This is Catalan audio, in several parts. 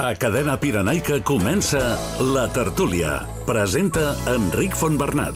A Cadena Pirenaica comença La Tertúlia. Presenta Enric Fontbernat.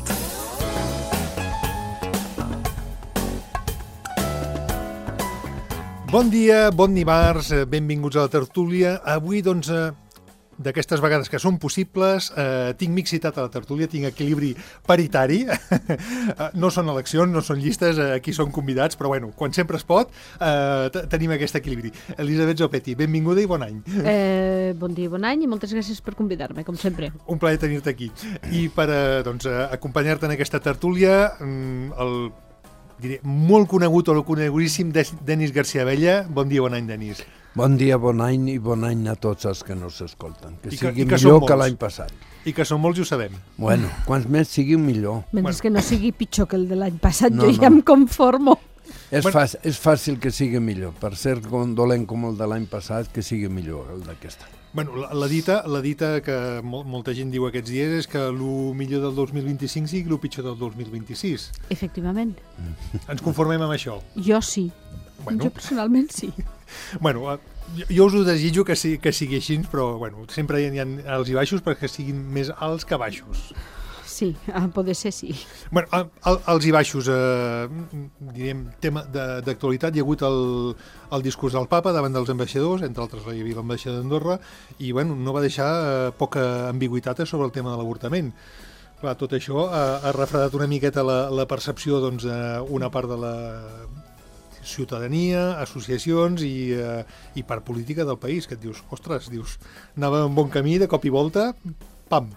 Bon dia, bon dimarts, benvinguts a La Tertúlia. Avui, doncs, d'aquestes vegades que són possibles, tinc mixitat a La Tertúlia, tinc equilibri paritari. No són eleccions, no són llistes, aquí són convidats, però bueno, quan sempre es pot, tenim aquest equilibri. Elisabet Zopetti, benvinguda i bon any. Bon dia, bon any i moltes gràcies per convidar-me, com sempre. Un plaer tenir-te aquí. I per acompanyar-te en aquesta tertúlia, diré, molt conegut o conegudíssim Denis García Abella. Bon dia, bon any, Denis. Bon dia, bon any i bon any a tots els que no s'escolten. Que sigui millor que l'any passat. I que són molts i ho sabem. Bueno, quants més sigui millor. Mentre que no sigui pitjor que el de l'any passat, jo ja em conformo. És fàcil que sigui millor. Per ser dolent com el de l'any passat, que sigui millor el d'aquest any. Bueno, la dita que molta gent diu aquests dies és que el millor del 2025 sigui el pitjor del 2026. Efectivament. Ens conformem amb això? Jo sí. Bueno. Jo personalment sí. Bueno, jo us ho desitjo que sigui així, però bueno, sempre hi ha alts i baixos perquè siguin més alts que baixos. Sí, a poder ser sí. Bueno, alts i baixos, diríem, tema d'actualitat. Hi ha hagut el discurs del papa davant dels ambaixadors, entre altres hi havia l'ambaixador d'Andorra, i bueno, no va deixar poca ambigüitat sobre el tema de l'avortament. Clar, tot això ha refredat una miqueta la percepció d'una part de la ciutadania, associacions i part política del país, que et dius, ostres, anava en bon camí, de cop i volta, pam!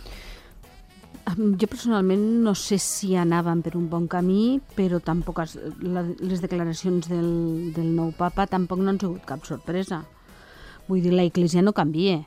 Jo personalment no sé si anàvem per un bon camí, però tampoc les declaracions del nou papa tampoc no han sigut cap sorpresa. Vull dir, la Iglesia no canvia.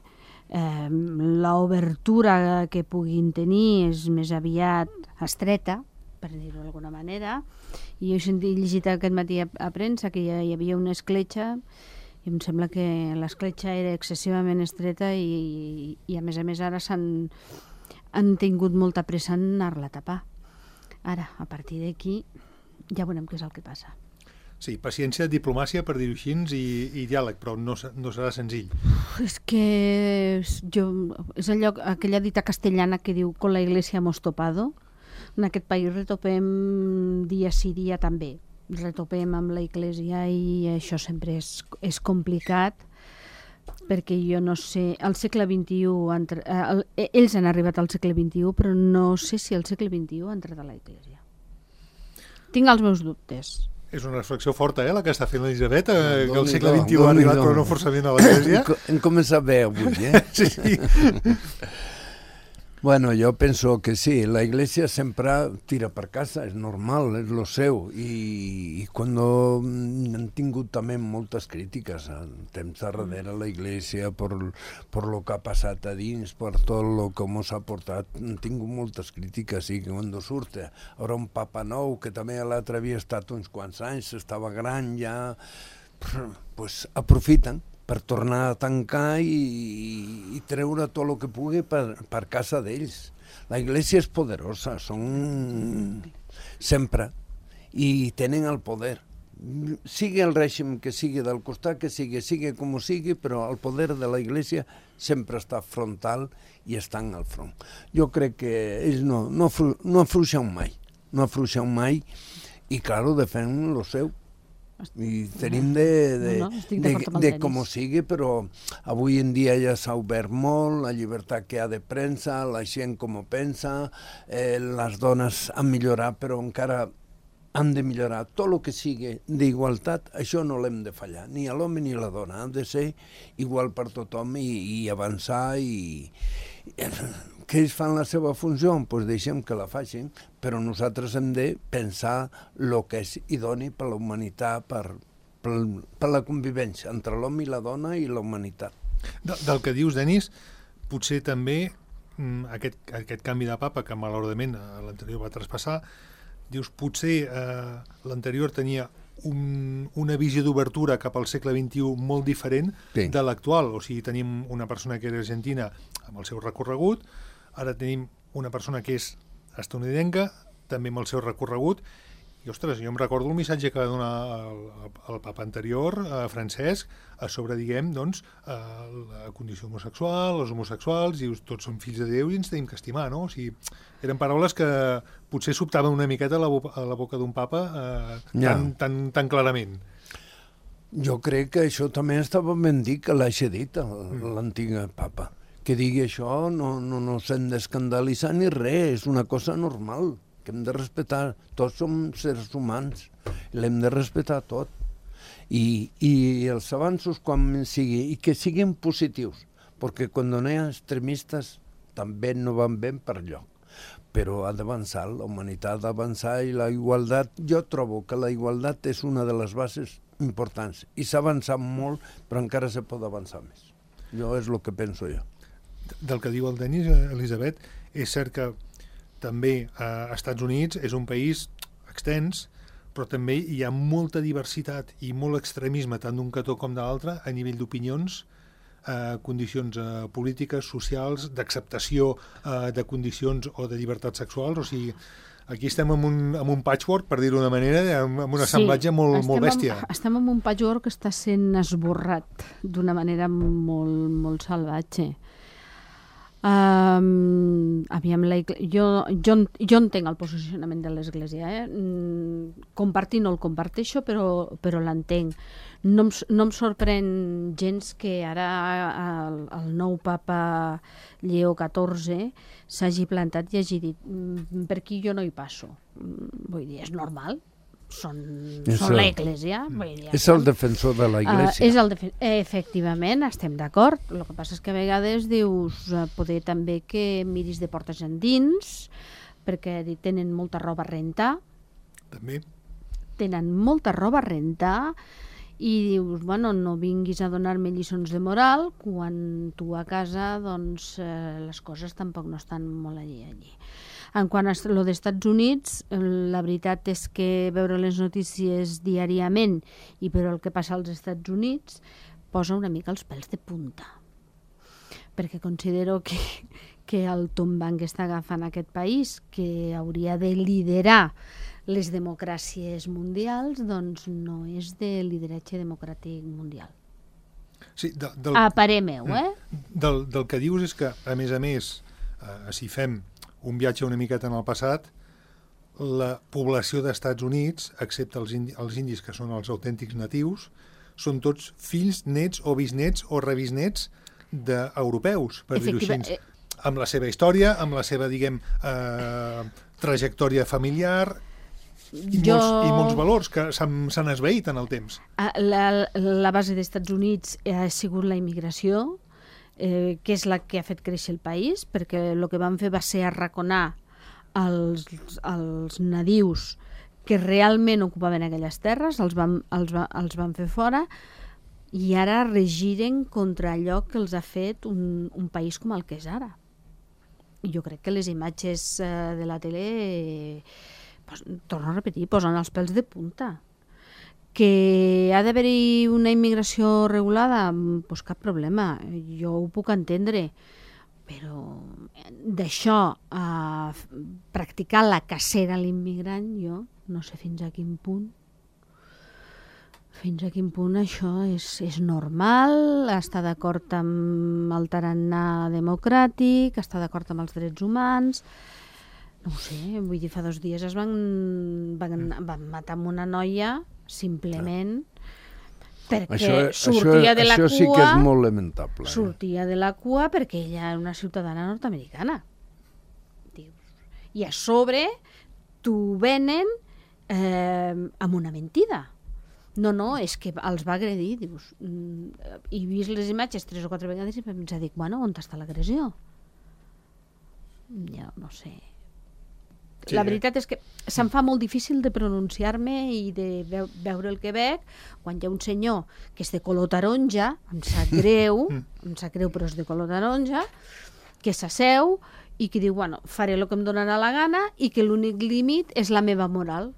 L'obertura que puguin tenir és més aviat estreta, per dir-ho d'alguna manera, i jo he llegit aquest matí a premsa que hi havia una escletxa i em sembla que l'escletxa era excessivament estreta i a més ara han tingut molta pressa en anar-la a tapar. Ara, a partir d'aquí, ja veurem què és el que passa. Sí, paciència, diplomàcia, per dir-ho així, i diàleg, però no serà senzill. És que és aquella dita castellana que diu con la iglesia hemos topado. En aquest país retopem dia sí, dia també. Retopem amb la iglesia i això sempre és complicat, perquè jo no sé, al segle XXI, ells han arribat al segle XXI, però no sé si al segle XXI ha entrat a la Iglésia. Tinc els meus dubtes. És una reflexió forta, la que està fent l'Elisabet, que el segle XXI ha arribat però no forçament a l'Església. Hem començat bé avui, Sí. Bueno, jo penso que sí, la Iglesia sempre tira per casa, és normal, és lo seu, i quan han tingut també moltes crítiques en temps darrere la Iglesia per lo que ha passat a dins, per tot lo que ens ha portat, han tingut moltes crítiques, i quan surt ara un papa nou, que també l'altre havia estat uns quants anys, estava gran ja, pues aprofiten per tornar a tancar i treure tot el que pugui per casa d'ells. La Iglesia és poderosa, són sempre, i tenen el poder. Sigui el règim que sigui del costat, que sigui com sigui, però el poder de la Iglesia sempre està frontal i estan al front. Jo crec que ells no afluixen mai, i, claro, defenen lo seu. I tenim de com sigui, però avui en dia ja s'ha obert molt, la llibertat que hi ha de premsa, la gent com ho pensa, les dones han millorat, però encara han de millorar. Tot el que sigui d'igualtat, això no l'hem de fallar, ni a l'home ni a la dona, han de ser igual per tothom i avançar que ells fan la seva funció, doncs deixem que la facin, però nosaltres hem de pensar el que és idoni per la humanitat, per la convivència entre l'home i la dona i la humanitat. Del que dius, Denis, potser també aquest canvi de papa, que malauradament l'anterior va traspassar, dius, potser l'anterior tenia una visió d'obertura cap al segle XXI molt diferent de l'actual. O sigui, tenim una persona que era argentina amb el seu recorregut, ara tenim una persona que és estatunidenca, també amb el seu recorregut, I, ostres, jo em recordo el missatge que va donar el papa anterior, Francesc, sobre, diguem, doncs, la condició homosexual, els homosexuals, dius, tots som fills de Déu i ens tenim que estimar, no? O sigui, eren paraules que potser sobtaven una miqueta a la boca d'un papa tan clarament. Jo crec que això també estava ben dit, que l'hagi dit l'antiga papa. Que digui això no s'hem d'escandalitzar ni res, és una cosa normal, que hem de respectar. Tots som seres humans, l'hem de respectar tot. I els avanços quan sigui, i que siguin positius, perquè quan no hi ha extremistes també no van ben per lloc. Però ha d'avançar, la humanitat ha d'avançar i la igualtat, jo trobo que la igualtat és una de les bases importants i s'ha avançat molt, però encara se pot avançar més. Jo és el que penso jo. Del que diu el Denis, Elisabet, és cert que també als Estats Units és un país extens, però també hi ha molta diversitat i molt extremisme tant d'un cantó com de l'altre a nivell d'opinions, condicions polítiques, socials, d'acceptació de condicions o de llibertats sexuals. O sigui, aquí estem en un patchwork, per dir-ho d'una manera, amb un assemblatge molt bèstia. Estem en un patchwork que està sent esborrat d'una manera molt salvatge. Jo entenc el posicionament de l'Església, compartir no el comparteixo, però l'entenc. No em sorprèn gens que ara el nou papa Lleó XIV s'hagi plantat i hagi dit per aquí jo no hi passo. Vull dir, és normal. Són l'Església. És el defensor de la Iglésia. Efectivament, estem d'acord. El que passa és que a vegades dius poder també que miris de portes endins, perquè tenen molta roba a rentar. També. Tenen molta roba a rentar i dius, bueno, no vinguis a donar-me lliçons de moral quan tu a casa, doncs, les coses tampoc no estan molt allí. En quant a lo dels Estats Units, la veritat és que veure les notícies diàriament i veure el que passa als Estats Units posa una mica els pèls de punta. Perquè considero que el tombant que està agafant aquest país, que hauria de liderar les democràcies mundials, doncs no és de lideratge democràtic mundial. Sí, a parer meu, Del que dius és que, a més, si fem un viatge una miqueta en el passat, la població d'Estats Units, excepte els indis, que són els autèntics natius, són tots fills, nets o bisnets o rebisnets d'europeus, per dir-ho així. Amb la seva història, amb la seva, diguem, trajectòria familiar i molts valors que s'han esvaït en el temps. La base dels Estats Units ha sigut la immigració, que és la que ha fet créixer el país, perquè el que van fer va ser arraconar els nadius que realment ocupaven aquelles terres, els van fer fora, i ara regiren contra allò que els ha fet un país com el que és ara. I jo crec que les imatges de la tele, torno a repetir, posen els pèls de punta. Que ha d'haver-hi una immigració regulada, doncs cap problema, jo ho puc entendre, però d'això a practicar la cacera a l'immigrant, jo no sé fins a quin punt això és normal, està d'acord amb el tarannà democràtic, està d'acord amb els drets humans. No ho sé, vull dir, fa 2 dies es van matar amb una noia simplement perquè sortia de la cua. Això sí que és molt lamentable. Sortia de la cua perquè ella era una ciutadana nord-americana. I a sobre t'ho venen amb una mentida. No, és que els va agredir. Dius, he vist les imatges 3 o 4 vegades i em pensa, bueno, on està l'agressió? Ja no sé. Sí. La veritat és que se'm fa molt difícil de pronunciar-me i de veure el que veig quan hi ha un senyor que és de color taronja, em sap greu, però és de color taronja, que s'asseu i que diu, bueno, faré el que em donarà la gana i que l'únic límit és la meva moral.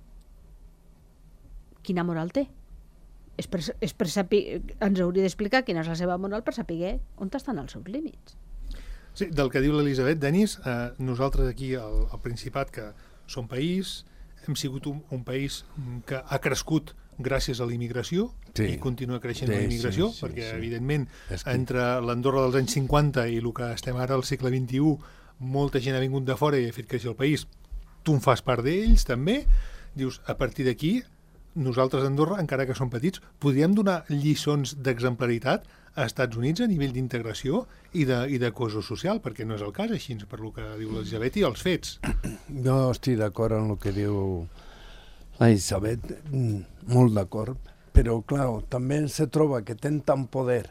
Quina moral té? És per saber, ens hauria d'explicar quina és la seva moral per saber on estan els seus límits. Sí, del que diu l'Elisabet, Denis, nosaltres aquí al Principat, que som país, hem sigut un país que ha crescut gràcies a la immigració i continua creixent la immigració, perquè evidentment entre l'Andorra dels anys 50 i el que estem ara al segle XXI, molta gent ha vingut de fora i ha fet créixer el país. Tu en fas part d'ells també. Dius, a partir d'aquí, nosaltres a Andorra, encara que som petits, podríem donar lliçons d'exemplaritat a Estats Units a nivell d'integració i de cohesió social, perquè no és el cas així, per lo que diu l'Elisabet i els fets. Jo estic d'acord amb el que diu l'Elisabet, molt d'acord, però clar, també se troba que ten tant poder.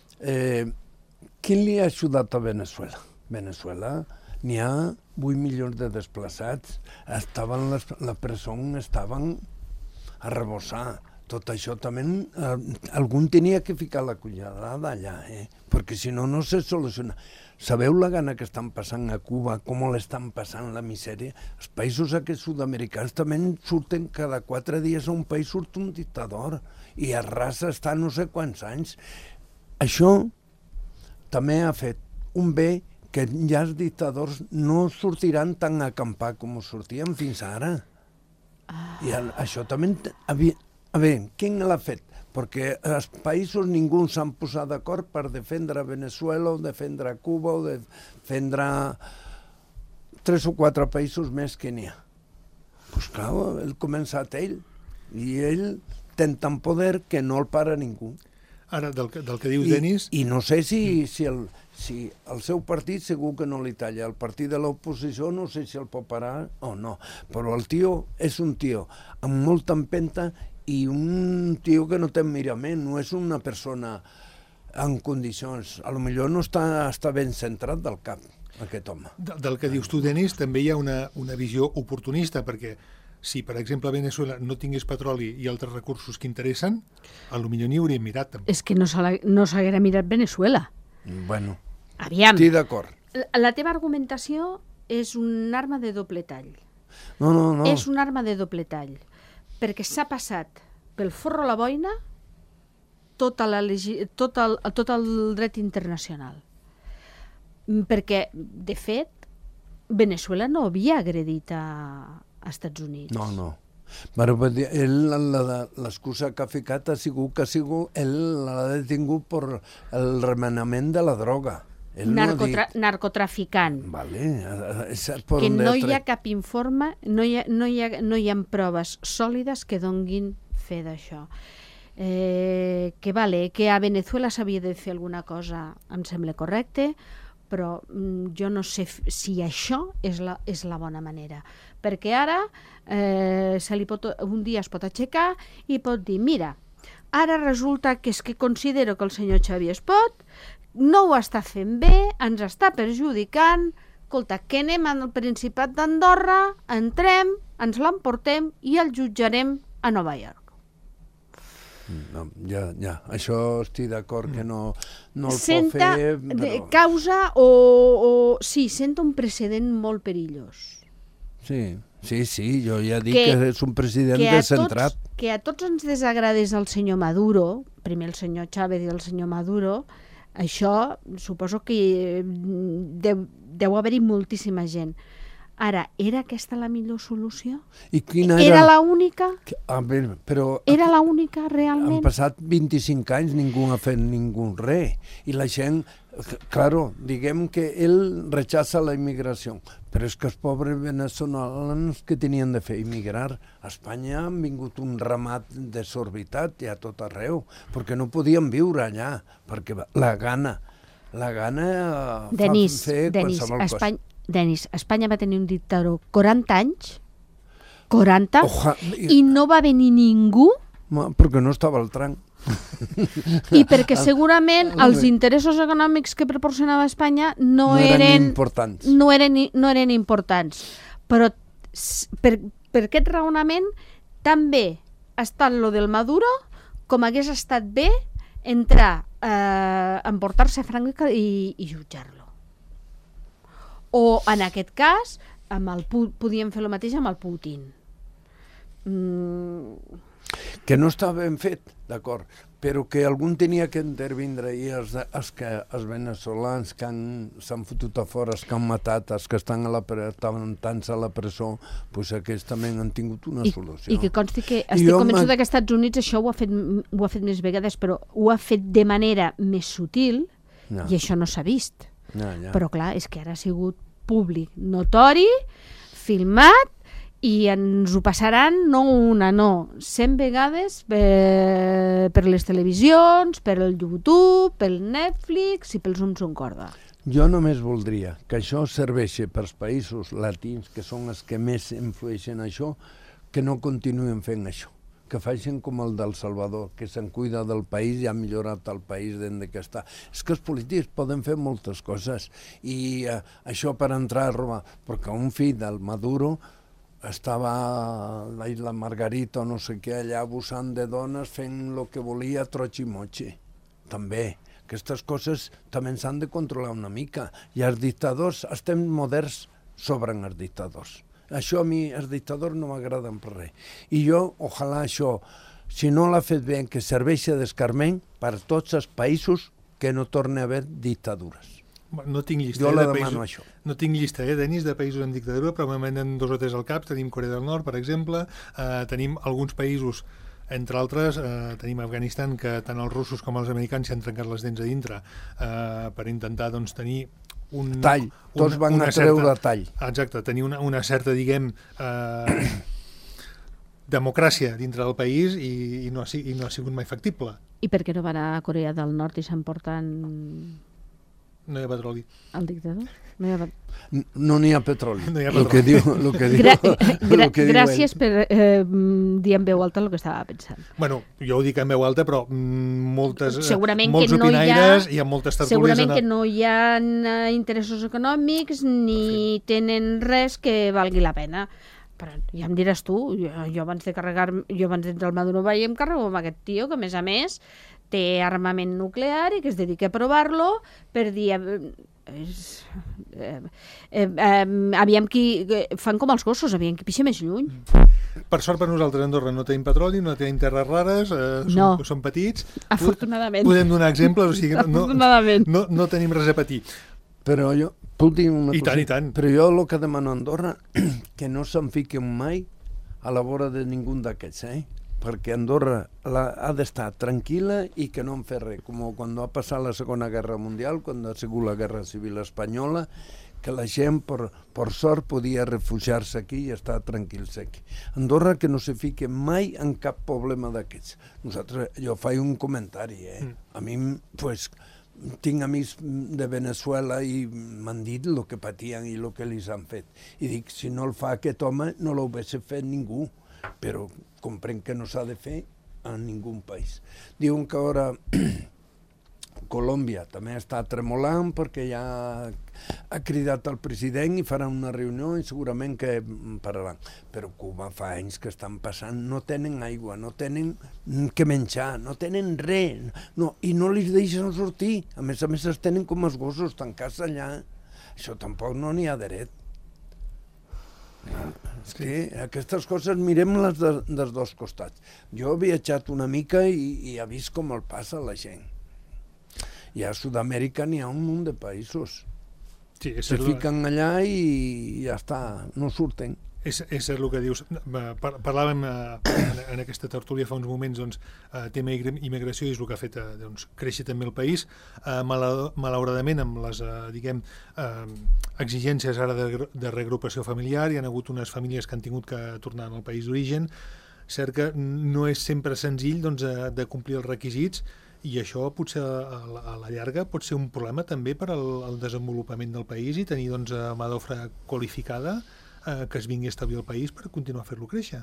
Qui li ha ajudat a Venezuela? Venezuela n'hi ha 8 milions de desplaçats, la presó estaven a rebossar. Tot això també, algú tenia que ficar la cullerada allà, perquè si no, no se soluciona. Sabeu la gana que estan passant a Cuba, com l'estan passant la misèria? Els països aquests sud-americans també surten cada 4 dies a un país surt un dictador i a raça està no sé quants anys. Això també ha fet un bé que ja els dictadors no sortiran tan a acampar com sortien fins ara. I això també... A veure, qui l'ha fet? Perquè els països ningú s'han posat d'acord per defendre Venezuela o defendre Cuba o defendre 3 o 4 països més que n'hi ha. Doncs clar, ha començat ell. I ell té tant poder que no el para ningú. Ara, del que dius, Denis... I no sé si el seu partit segur que no li talla. El partit de l'oposició no sé si el pot parar o no. Però el tio és un tio amb molta empenta i un tio que no té mirament, no és una persona en condicions. A lo millor no està ben centrat del cap, aquest home. Del que dius tu, Denis, també hi ha una visió oportunista, perquè si, per exemple, Venezuela no tingués petroli i altres recursos que interessen, a lo millor n'hi hauríem mirat, també. És que no s'haguera mirat Venezuela. Bueno, aviam, estic d'acord. La teva argumentació és un arma de doble tall. No. És un arma de doble tall, perquè s'ha passat pel forro la boina tot el dret internacional. Perquè, de fet, Venezuela no havia agredit a Estats Units. No. Però l'excusa que ha ficat ha sigut que ell l'ha detingut per el remenament de la droga. Narcotraficant. Vale. Que no hi ha cap informe, no hi ha proves sòlides que donguin fe d'això. Que a Venezuela s'havia de fer alguna cosa, em sembla correcte, però jo no sé si això és la bona manera. Perquè ara un dia es pot aixecar i pot dir, mira, ara resulta que és que considero que el senyor Xavier Espot no ho està fent bé, ens està perjudicant, escolta, que anem al Principat d'Andorra, entrem, ens l'emportem i el jutjarem a Nova York. No, ja, això estic d'acord que no el pot senta fer, però... causa sí, senta un precedent molt perillós. Sí, jo ja dic que és un president descentrat. Que a tots ens desagradés el senyor Maduro, primer el senyor Chávez i el senyor Maduro, això suposo que deu haver-hi moltíssima gent. Ara, era aquesta la millor solució? I quina era l'única? Però era l'única, realment? Han passat 25 anys, ningú ha fet res. I la gent, claro, diguem que ell rechaça la immigració, però és que els pobres venezolans que tenien de fer immigrar a Espanya han vingut un ramat desorbitat ja tot arreu, perquè no podien viure allà, perquè la gana fa fer qualsevol cosa. Denis, Espanya va tenir un dictador 40 anys, 40, i no va venir ningú... Perquè no estava al tranc. I perquè segurament els interessos econòmics que proporcionava Espanya no eren importants. No eren importants. Però per aquest raonament també ha estat lo del Maduro com hagués estat bé entrar, emportar-se a Franco i jutjar-lo. O, en aquest cas, podíem fer el mateix amb el Putin. Que no està ben fet, d'acord, però que algun tenia que intervindre i els veneçolans que s'han fotut a fora, els que han matat, els que estan tants a la presó, doncs aquests també han tingut una solució. I que consti que estic convençuda que als Estats Units això ho ha fet més vegades, però ho ha fet de manera més sutil i això no s'ha vist. Però clar, és que ara ha sigut públic, notori, filmat, i ens ho passaran no una, no, 100 vegades per les televisions, per el YouTube, pel Netflix i pel Zoom corda. Jo només voldria que això serveixi pels països latins, que són els que més influeixen això, que no continuïn fent això, que facin com el del Salvador, que se'n cuida del país i ha millorat el país des que està. És que els polítics poden fer moltes coses i això per entrar a robar, perquè un fill del Maduro estava a la Isla Margarita o no sé què, allà abusant de dones, fent el que volia, troig i motxi. També. Aquestes coses també s'han de controlar una mica. I els dictadors, estem moderns, sobren els dictadors. Això a mi, els dictadors no m'agraden per res. I jo, ojalà això, si no l'ha fet bé, que serveixi d'escarment per tots els països que no torni a haver dictadures. No tinc llista, jo la demano això. No tinc llista, Denis, de països en dictadura, però me venen 2 o 3 al cap. Tenim Corea del Nord, per exemple, tenim alguns països, entre altres, tenim Afganistan, que tant els russos com els americans s'han trencat les dents a dintre per intentar tenir un... Tall, tots van a treure tall. Exacte, tenir una certa, diguem, democràcia dintre del país i no ha sigut mai factible. I per què no van a Corea del Nord i s'emporten... No hi ha petroli. El dictador? No n'hi ha petroli. No hi ha petroli. Gràcies per dir en veu alta el que estava pensant. Bueno, jo ho dic en veu alta, però molts opinaires i amb moltes tertúlies... Segurament que no hi ha interessos econòmics ni tenen res que valgui la pena. Però ja em diràs tu, jo abans d'entrar al Maduro Valle em carrego amb aquest tio que, a més, té armament nuclear i que es dedica a provar-lo per dir... aviam qui... Fan com els gossos, aviam qui pixa més lluny. Per sort per nosaltres, Andorra no tenim petroli, no tenim terres rares, som petits. Afortunadament. Podem donar exemples, o sigui, no tenim res a patir. Però jo puc dir una cosa? I tant. Però jo el que demano a Andorra, que no se'n fiquen mai a la vora de ningú d'aquests, perquè Andorra ha d'estar tranquil·la i que no en fer res, com quan va passar la Segona Guerra Mundial, quan ha sigut la Guerra Civil Espanyola, que la gent, per sort, podia refugiar-se aquí i estar tranquils aquí. Andorra que no se fique mai en cap problema d'aquests. Jo faig un comentari, A mi, tinc amics de Venezuela i m'han dit el que patien i el que li han fet. I dic, si no el fa aquest home, no l'ho hagués fet ningú. Però comprenc que no s'ha de fer a ningú país. Diuen que ara Colòmbia també està tremolant perquè ja ha cridat el president i faran una reunió i segurament que pararan. Però Cuba fa anys que estan passant, no tenen aigua, no tenen que menjar, no tenen res, i no li deixen sortir. A més es tenen com els gossos tancats allà. Això tampoc no n'hi ha dret. Sí, aquestes coses mirem-les dels dos costats. Jo he viatjat una mica i he vist com el passa la gent. I a Sud-amèrica n'hi ha un munt de països. Sí, se fiquen allà i ja està, no surten. És el que dius. Parlàvem en aquesta tertúlia fa uns moments tema immigració i és el que ha fet créixer també el país. Malauradament, amb les exigències ara de reagrupació familiar, hi ha hagut unes famílies que han tingut que tornar al país d'origen. Cert que no és sempre senzill de complir els requisits i això potser a la llarga pot ser un problema també per al desenvolupament del país i tenir mà d'obra qualificada que es vingui a establir al país per continuar a fer-lo créixer.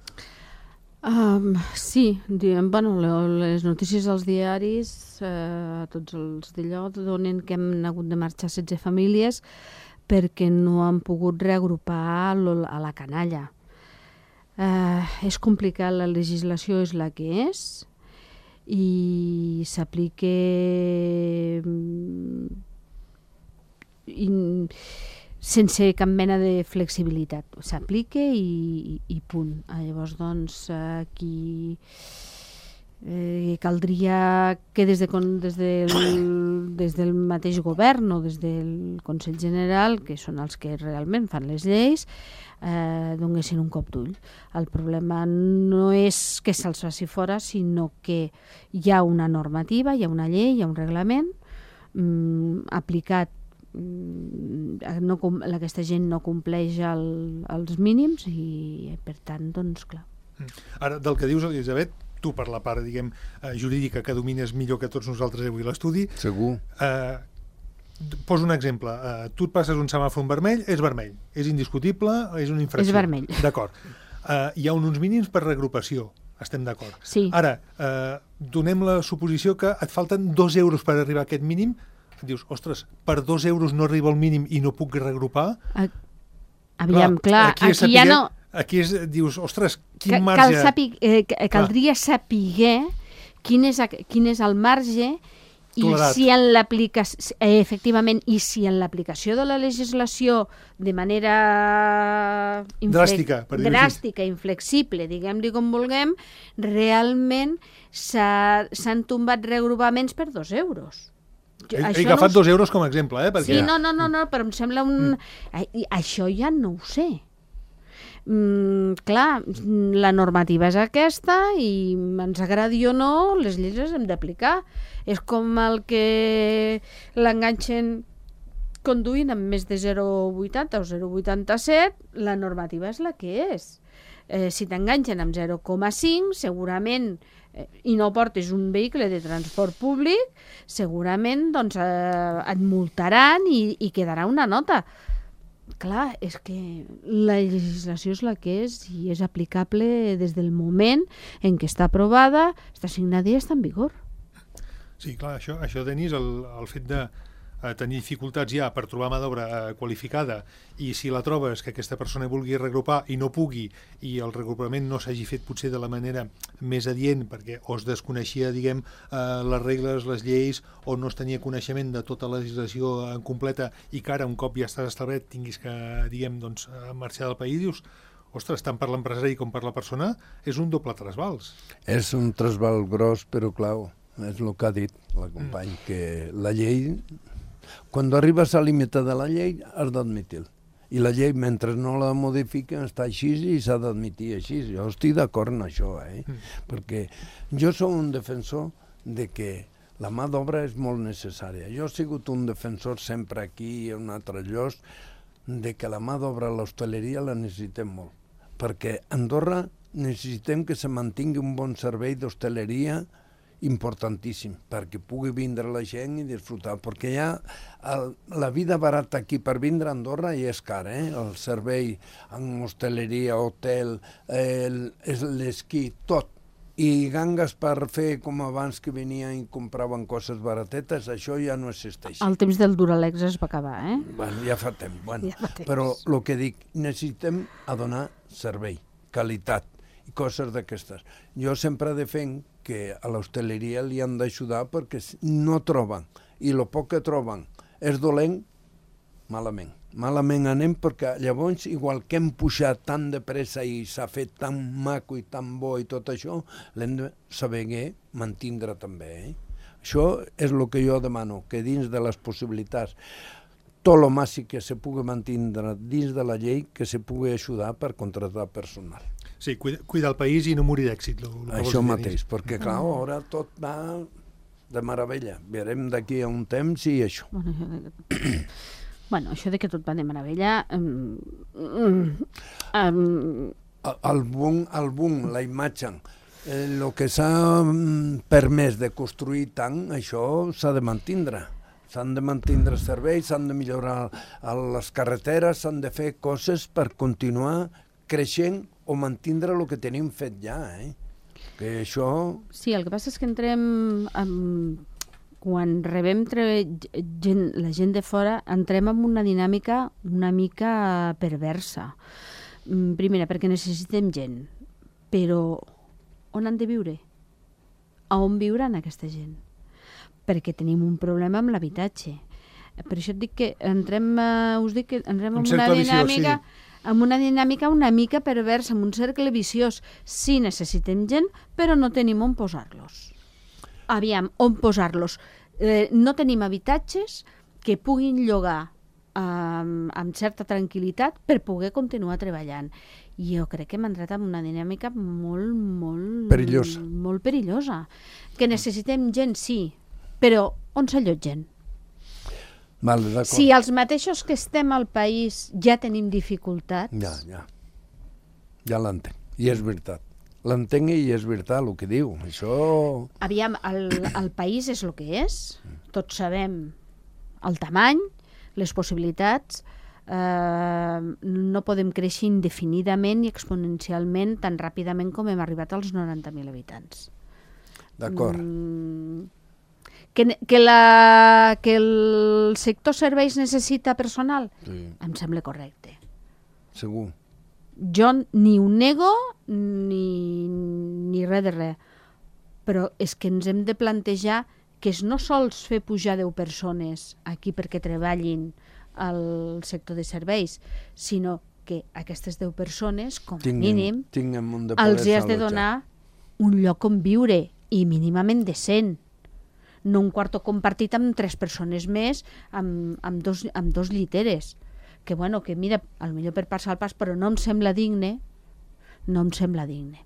Sí, les notícies als diaris, tots els dilluns, donen que hem hagut de marxar 16 famílies perquè no han pogut reagrupar a la canalla. És complicat, la legislació és la que és i s'aplica sense cap mena de flexibilitat. S'aplica i punt. Llavors, doncs, aquí caldria que des del mateix govern o des del Consell General, que són els que realment fan les lleis, donessin un cop d'ull. El problema no és que se'ls faci fora, sinó que hi ha una normativa, hi ha una llei, hi ha un reglament aplicat. Aquesta gent no compleix els mínims i, per tant, doncs, clar. Ara, del que dius, Elisabet, tu per la part, diguem, jurídica que domines millor que tots nosaltres avui l'estudi. Segur. Poso un exemple. Tu et passes un semàfor vermell, és vermell. És indiscutible, és una infracció. És vermell. D'acord. Hi ha uns mínims per reagrupació. Estem d'acord. Sí. Ara, donem la suposició que et falten 2 euros per arribar a aquest mínim. Dius, ostres, per 2 euros no arriba al mínim i no puc reagrupar? Aviam, clar, aquí ja no... Aquí dius, ostres, quin marge... Caldria saber quin és el marge i tolerat. si en l'aplicació, efectivament, i si en l'aplicació de la legislació de manera dràstica, inflexible, diguem-li com vulguem, realment s'han tombat reagrupaments per 2 euros. He agafat 2 euros com a exemple, perquè... Sí, no, però em sembla un... Això ja no ho sé. Clar, la normativa és aquesta i ens agradi o no, les lleis les hem d'aplicar. És com el que l'enganxen conduint amb més de 0,80 o 0,87, la normativa és la que és. Si t'enganxen amb 0,5, segurament, i no portes un vehicle de transport públic, segurament doncs, et multaran i quedarà una nota. Clar, és que la legislació és la que és i és aplicable des del moment en què està aprovada, està signada i està en vigor. Sí, clar, això Denis, el fet de tenir dificultats ja per trobar mà d'obra qualificada i si la trobes que aquesta persona vulgui reagrupar i no pugui i el reagrupament no s'hagi fet potser de la manera més adient perquè o es desconeixia, diguem, les regles, les lleis o no es tenia coneixement de tota la legislació completa i que ara un cop ja estàs establert tinguis que, diguem, doncs, marxar del país, dius, ostres, tant per l'empresari com per la persona és un doble trasbals. És un trasbal gros, però clar, és el que ha dit la company, que la llei... Quan arribes al límit de la llei, has d'admitir. I la llei, mentre no la modifiquen, està així i s'ha d'admitir així. Jo estic d'acord en això, perquè jo soc un defensor de que la mà d'obra és molt necessària. Jo he sigut un defensor sempre aquí i en altres llocs de que la mà d'obra a l'hostaleria la necessitem molt. Perquè a Andorra necessitem que se mantingui un bon servei d'hostaleria importantíssim, perquè pugui vindre la gent i disfrutar, perquè ja la vida barata aquí per vindre a Andorra ja és cara, el servei en hostaleria, hotel, l'esquí, tot. I gangues per fer com abans que venien i compraven coses baratetes, això ja no existeix. El temps del Duralex es va acabar, Bueno, ja fa temps. Però el que dic, necessitem a donar servei, qualitat i coses d'aquestes. Jo sempre defenc que a l'hostaleria li han d'ajudar perquè no troben, i el poc que troben és dolent, malament. Malament anem perquè llavors, igual que hem pujat tan de pressa i s'ha fet tan maco i tan bo i tot això, l'hem de saber mantindre també. Això és el que jo demano, que dins de les possibilitats, tot el màxim que se pugui mantindre dins de la llei, que se pugui ajudar per contractar personal. Sí, cuidar el país i no morir d'èxit. Això mateix, perquè clar, ara tot va de meravella. Verem d'aquí a un temps i això. Bueno, això de que tot va de meravella... El boom, la imatge, el que s'ha permès de construir tant, això s'ha de mantindre. S'han de mantindre serveis, s'han de millorar les carreteres, s'han de fer coses per continuar creixent o mantindre el que tenim fet ja, Que això... Sí, el que passa és que entrem... Quan rebem la gent de fora, entrem en una dinàmica una mica perversa. Primera, perquè necessitem gent, però on han de viure? A on viuran aquesta gent? Perquè tenim un problema amb l'habitatge. Per això et dic que entrem, us dic que entrem en Un una cercle viciós, dinàmica, amb una dinàmica una mica perversa, amb un cercle viciós. Sí, necessitem gent, però no tenim on posar-los. Aviam, on posar-los? No tenim habitatges que puguin llogar amb certa tranquil·litat per poder continuar treballant. I jo crec que hem entrat en una dinàmica molt perillosa. Que necessitem gent, sí, però on s'allotgen? Vale, d'acord. Si els mateixos que estem al país ja tenim dificultats... Ja l'entenc. I és veritat. L'entenc i és veritat el que diu. Això... Aviam, el país és el que és. Tots sabem el tamany, les possibilitats. No podem créixer indefinidament i exponencialment tan ràpidament com hem arribat als 90.000 habitants. D'acord. Que el sector serveis necessita personal? Sí. Em sembla correcte. Segur. Jo ni ho nego ni res de res. Però és que ens hem de plantejar que és no sols fer pujar 10 persones aquí perquè treballin al sector de serveis, sinó que aquestes 10 persones, com a mínim, els has de donar un lloc on viure i mínimament decent. No un quarto compartit amb 3 persones més, amb dos lliteres. Que, bueno, que mira, potser per passar el pas, però no em sembla digne. No em sembla digne.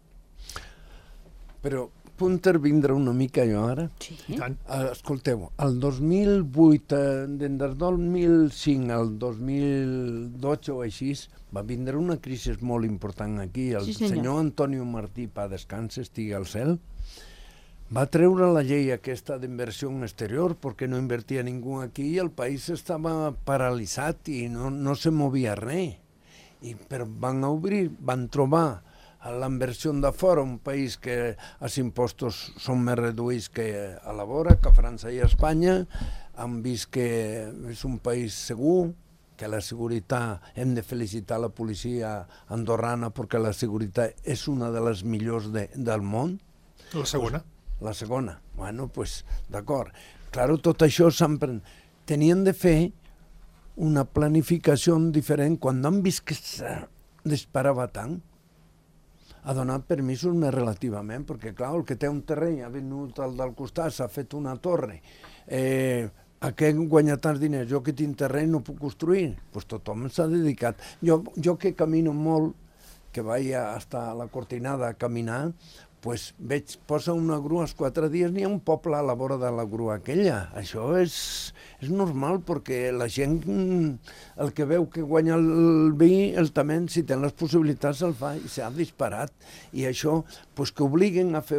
Però puc intervindre una mica jo ara? Sí. I tant. Escolteu, el 2008, des del 2005 al 2012 o així, va vindre una crisi molt important aquí. El senyor Antonio Martí, pa descanse, estigui al cel, va treure la llei aquesta d'inversió exterior perquè no invertia ningú aquí i el país estava paralitzat i no se movia res. Però van trobar la inversió de fora, un país que els impostos són més reduïts que a la vora, que a França i a Espanya. Han vist que és un país segur, que la seguretat, hem de felicitar la policia andorrana perquè la seguretat és una de les millors del món. La segona. La segona. Bueno, doncs, d'acord. Claro, tot això tenien de fer una planificació diferent quan han vist que se disparava tant, ha donat permisos més relativament, perquè, clar, el que té un terreny ha venut al del costat, s'ha fet una torre, aquest guanya tants diners, jo que tinc terreny no puc construir, doncs tothom s'ha dedicat. Jo que camino molt, que vaig a la Cortinada a caminar, pues veig, posa una grua, als 4 dies n'hi ha un poble a la vora de la grua aquella. Això és normal, perquè la gent, el que veu que guanya el vi, el també, si té les possibilitats, el fa, i s'ha disparat. I això, pues, que obliguen a fer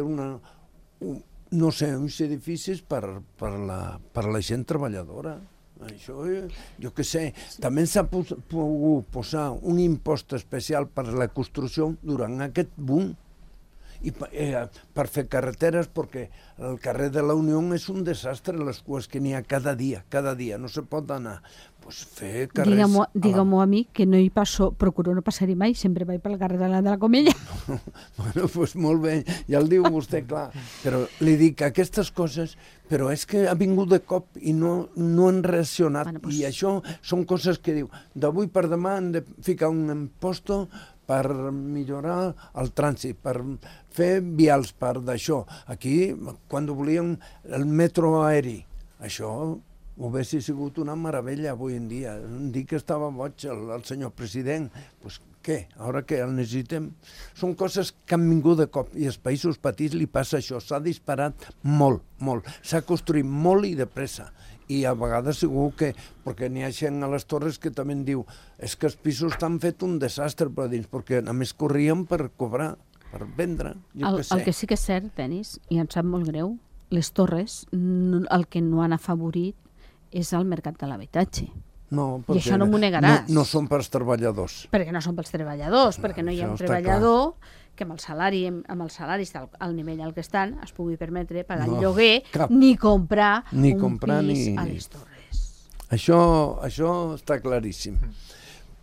no sé, uns edificis per la gent treballadora. Això, jo què sé, també s'ha pogut posar un impost especial per la construcció durant aquest boom, i per fer carreteres, perquè el carrer de la Unió és un desastre, les cues que n'hi ha cada dia, no se pot anar. Pues fer carrers... Digue-m'ho a mi, que no hi passo, procuro no passar-hi mai, sempre vaig pel carrer de la Comella. Bueno, doncs molt bé, ja el diu vostè, clar. Però li dic aquestes coses, però és que ha vingut de cop i no han reaccionat. Bueno, pues... I això són coses que diu, d'avui per demà han de ficar un imposto per millorar el trànsit, per fer vials, per d'això. Aquí, quan volíem el metro aeri, això ho hagués sigut una meravella avui en dia. Dic que estava boig el senyor president. Doncs què? Ara que el necessitem? Són coses que han vingut de cop i als països petits li passa això. S'ha disparat molt, molt. S'ha construït molt i de pressa. I a vegades segur que, perquè n'hi ha gent a les torres que també diu és que els pisos t'han fet un desastre per dins, perquè a més corrien per cobrar, per vendre, El que sí que és cert, Denis, i em sap molt greu, les torres, el que no han afavorit és el mercat de l'habitatge. No, i això no m'ho negaràs. No són pels treballadors. Perquè no són pels treballadors, perquè no hi ha un treballador que amb els salaris al nivell al que estan es pugui permetre pagar el lloguer ni comprar un pis a les torres. Això està claríssim.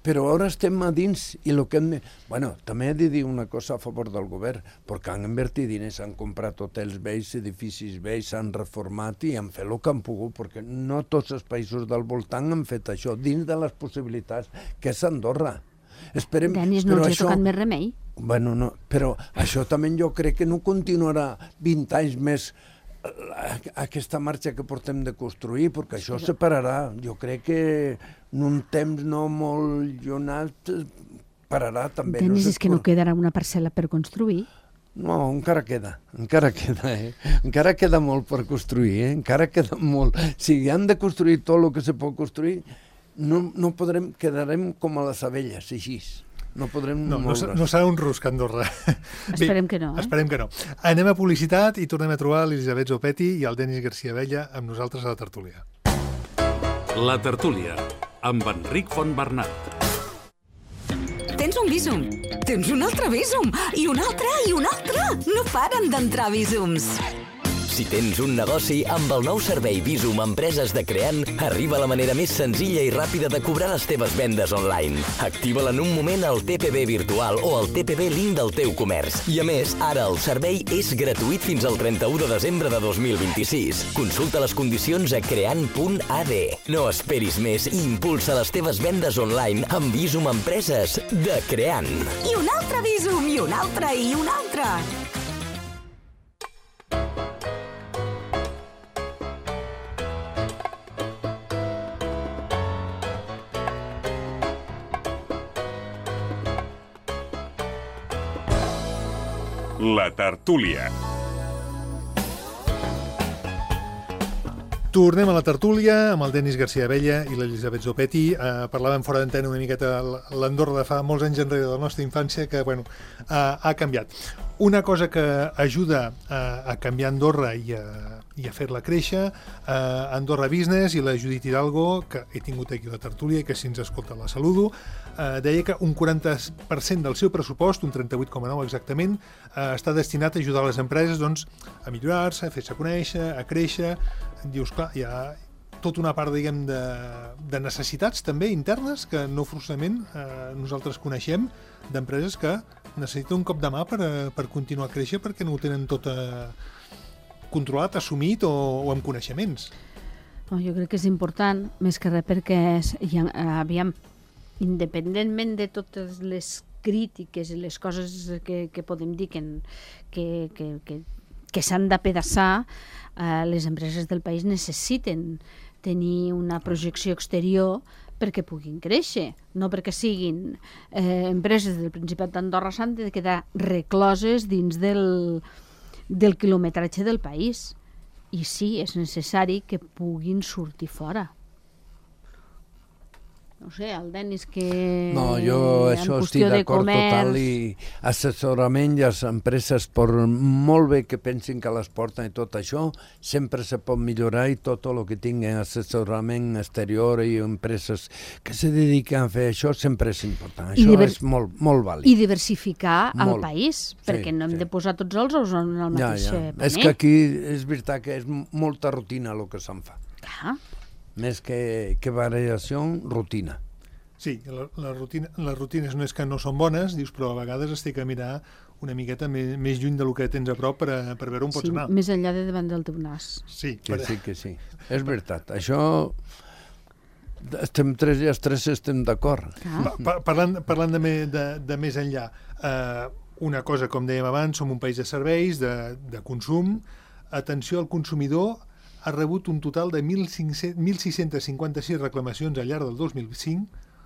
però ara estem a dins i el que hem de... Bueno, també he de dir una cosa a favor del govern, perquè han invertit diners, han comprat hotels vells, edificis vells, s'han reformat i han fet el que han pogut, perquè no tots els països del voltant han fet això, dins de les possibilitats, que és Andorra. Esperem, Denis, no els ha tocat més remei. Bueno, no, però això també jo crec que no continuarà 20 anys més aquesta marxa que portem de construir, perquè això se pararà. Jo crec que en un temps no molt llunyat pararà també. Denis, és que no quedarà una parcel·la per construir? No, encara queda, encara queda molt per construir, encara queda molt. Si han de construir tot el que se pot construir, no podrem, quedarem com a les abelles, així. No podrem moure's. No serà un rusc, Andorra. Esperem que no. Esperem que no. Anem a publicitat i tornem a trobar l'Elisabet Zopetti i el Denis García Abella amb nosaltres a la tertúlia. La tertúlia, amb Enric Fontbernat. Tens un Bizum, tens un altre Bizum, i un altre, i un altre. No paren d'entrar Bizums. Si tens un negoci, amb el nou servei Bizum Empreses de Creant, arriba la manera més senzilla i ràpida de cobrar les teves vendes online. Activa-la en un moment al TPB virtual o al TPB link del teu comerç. I a més, ara el servei és gratuït fins al 31 de desembre de 2026. Consulta les condicions a creant.ad. No esperis més i impulsa les teves vendes online amb Bizum Empreses de Creant. I un altre Bizum, i un altre, i un altre. La tertúlia. Tornem a la tertúlia amb el Denis García Abella i l'Elisabet Zopetti. Parlàvem fora d'antena una miqueta l'Andorra de fa molts anys enrere de la nostra infància que, bueno, ha canviat. Una cosa que ajuda a canviar Andorra i a fer-la créixer, Andorra Business i la Judit Hidalgo, que he tingut aquí a la tertúlia i que si ens escolta la saludo, deia que un 40% del seu pressupost, un 38,9 exactament, està destinat a ajudar les empreses doncs, a millorar-se, a fer-se conèixer, a créixer. Dius, clar, hi ha tota una part, diguem, de necessitats també internes que no forçament nosaltres coneixem, d'empreses que necessiten un cop de mà per continuar a créixer perquè no ho tenen tot controlat, assumit o amb coneixements. No, jo crec que és important, més que res, perquè aviam, independentment de totes les crítiques i les coses que podem dir que s'han d'apedaçar, les empreses del país necessiten tenir una projecció exterior perquè puguin créixer, no perquè siguin empreses del Principat d'Andorra s'han de quedar recloses dins del quilometratge del país. I sí, és necessari que puguin sortir fora. No sé, el Denis que... No, jo això estic d'acord total i assessorament i les empreses, per molt bé que pensin que les porten i tot això, sempre se pot millorar i tot el que tinguen assessorament exterior i empreses que se dediquen a fer això sempre és important. Això és molt, molt vàlid. I diversificar el país, perquè no hem de posar tots els ous en el mateix paner. És que aquí és veritat que és molta rutina el que se'n fa. Clar. Més que variació, rutina. Sí, les rutines no és que no són bones, dius, però a vegades has de mirar una miqueta més lluny del que tens a prop per veure on pots anar. Més enllà de davant del teu nas. Sí, que sí. És veritat. Això estem tres estem d'acord. Parlant de més enllà, una cosa, com dèiem abans, som un país de serveis, de consum. Atenció al consumidor, ha rebut un total de 1.656 reclamacions al llarg del 25,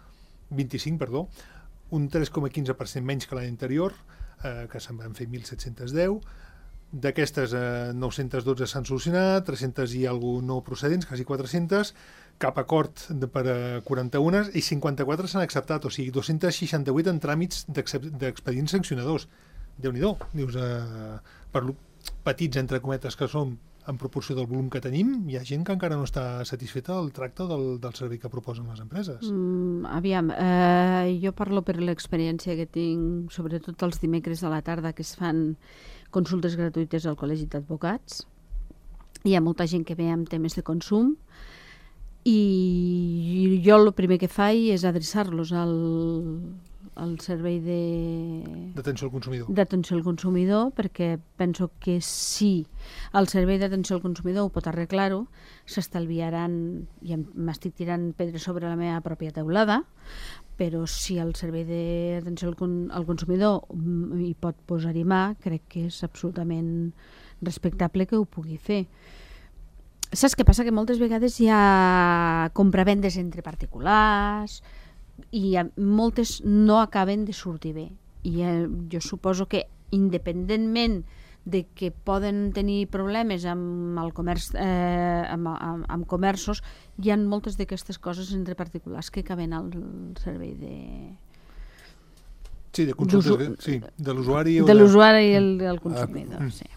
un 3,15% menys que l'any anterior, que se'n van fer 1.710. D'aquestes, 912 s'han solucionat, 300 i alguna no procedents, quasi 400, cap acord per a 41 i 54 s'han acceptat, o sigui, 268 en tràmits d'expedients sancionadors. Déu-n'hi-do, dius, per petits, entre cometes, que som, en proporció del volum que tenim, hi ha gent que encara no està satisfeta del tracte del servei que proposen les empreses. Aviam, jo parlo per l'experiència que tinc, sobretot els dimecres a la tarda, que es fan consultes gratuïtes al Col·legi d'Advocats. Hi ha molta gent que ve amb temes de consum i jo el primer que faig és adreçar-los al servei d'atenció al consumidor. D'atenció al consumidor, perquè penso que si el servei d'atenció al consumidor ho pot arreglar-ho, s'estalviaran, i m'estic tirant pedres sobre la meva pròpia teulada, però si el servei d'atenció al consumidor hi pot posar-hi mà, crec que és absolutament respectable que ho pugui fer. Saps què passa? Que moltes vegades hi ha compravendes entre particulars i moltes no acaben de sortir bé. I jo suposo que independentment de que poden tenir problemes amb el comerç, amb comerços, hi ha moltes d'aquestes coses entre particulars que acaben al servei de consultes, sí, de l'usuari de l'usuari i el consumidor. Sí.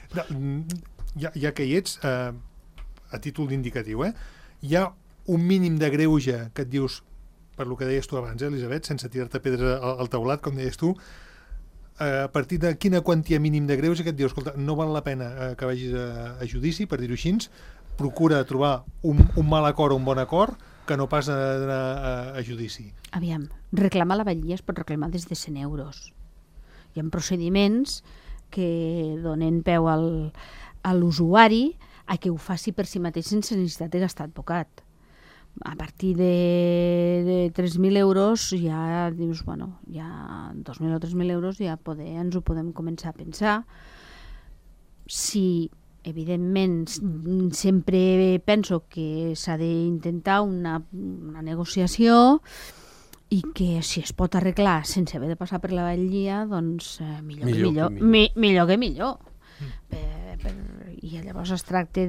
Ja que hi ets, a títol d'indicatiu, hi ha un mínim de greuge que et dius, per lo que deies tu abans, Elisabet, sense tirar-te pedres al teulat, com deies tu, a partir de quina quantia mínim de greuge que et dius, escolta, no val la pena que vagis a judici, per dir-ho així, procura trobar un mal acord o un bon acord que no pas anar a judici. Aviam, reclamar la vetllia es pot reclamar des de 100 euros. Hi ha procediments que donen peu a l'usuari a que ho faci per si mateix sense necessitat de gastar advocat. A partir de 3.000 euros ja dius, bueno, ja 2.000 o 3.000 euros ja ens ho podem començar a pensar. Si, evidentment, sempre penso que s'ha d'intentar una negociació i que si es pot arreglar sense haver de passar per la vetllia, doncs millor que millor. I llavors es tracta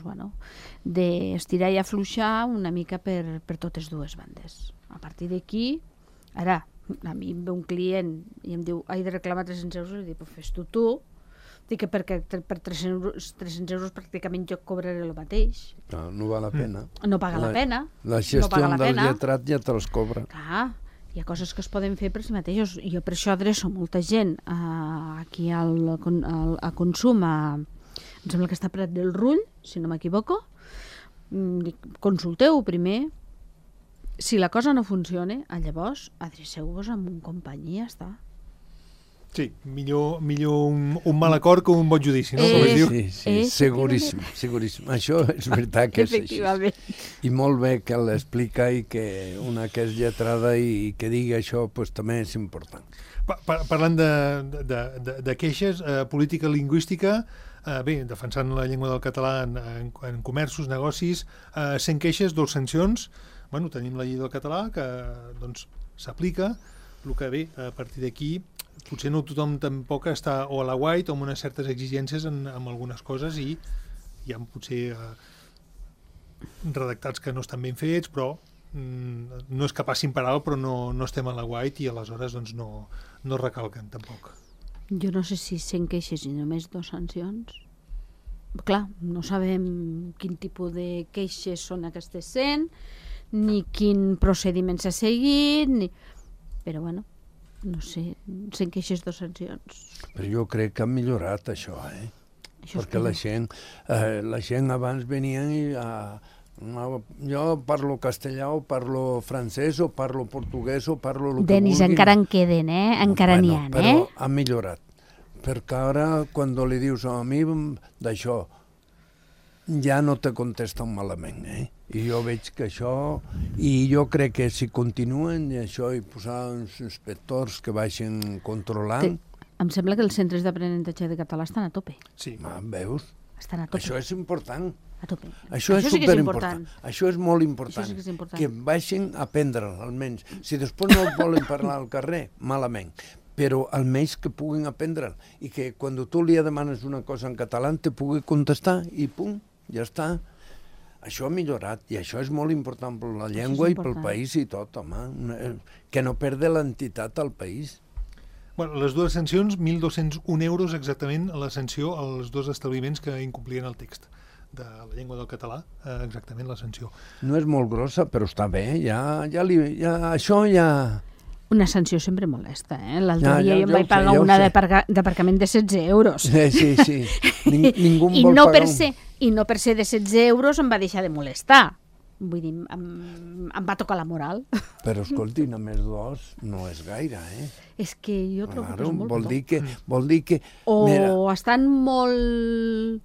d'estirar i afluixar una mica per totes dues bandes. A partir d'aquí, ara, a mi em ve un client i em diu, he de reclamar 300 euros, i dic, pues fes-t'ho tu. Dic que perquè per 300 euros pràcticament jo cobraré el mateix. No val la pena. No paga la pena. La gestió del lletrat ja te les cobra. Clar, hi ha coses que es poden fer per si mateixos. Jo per això adreço molta gent aquí a Consum, em sembla que està a Prat del Rull, si no m'equivoco. Consulteu primer. Si la cosa no funciona, llavors adreceu-vos amb un company i ja està. Sí, millor un mal acord que un bon judici, no? Sí, seguríssim. Això és veritat que és així. I molt bé que l'explica i que una que és lletrada i que digui això pues, també és important. Parlant de queixes, política lingüística, bé, defensant la llengua del català en comerços, negocis, 100 queixes, 2 sancions. Bueno, tenim la llei del català que s'aplica, el que bé, a partir d'aquí potser no tothom tampoc està o a la white o amb unes certes exigències en algunes coses i hi ha potser redactats que no estan ben fets, però no és que passin per alt, però no estem a la white i aleshores doncs, no recalquen tampoc. Jo no sé si 100 queixes i només 2 sancions. Clar, no sabem quin tipus de queixes són aquestes 100, ni quin procediment s'ha seguit, però bueno, no sé, 100 queixes, 2 sancions. Però jo crec que ha millorat això, perquè la gent abans venien i jo parlo castellà o parlo francès o parlo portuguès o parlo el que Denis, vulguin. encara en queden, encara n'hi ha, Però ha millorat, perquè ara quan li dius a mi d'això ja no te contesten malament, I jo veig que això, i jo crec que si continuen i això i posar uns inspectors que vagin controlant... Em sembla que els centres d'aprenentatge de català estan a tope. Sí. Veus? Estan a tope. Això és important. A tope. Això és superimportant. Això és molt important. Això sí que és important. Que vagin a aprendre'l, almenys. Si després no volen parlar al carrer, malament. Però almenys que puguin aprendre'l. I que quan tu li demanes una cosa en català te pugui contestar i punt, ja està. Això ha millorat i això és molt important per la llengua i pel país i tot, home. Que no perde l'entitat al país. Bueno, les 2 sancions, 1.201 euros exactament la sanció als 2 establiments que incomplien el text de la llengua del català, exactament la sanció. No és molt grossa, però està bé, això ja... Una sanció sempre molesta, L'altre dia jo em vaig pagar una d'aparcament de 16 euros. Sí. Ningú vol pagar I no per ser de 16 euros em va deixar de molestar. Vull dir, em va tocar la moral. Però, escolti, només 2 no és gaire, És que jo trobo que és molt vol poc. dir que... O estan molt...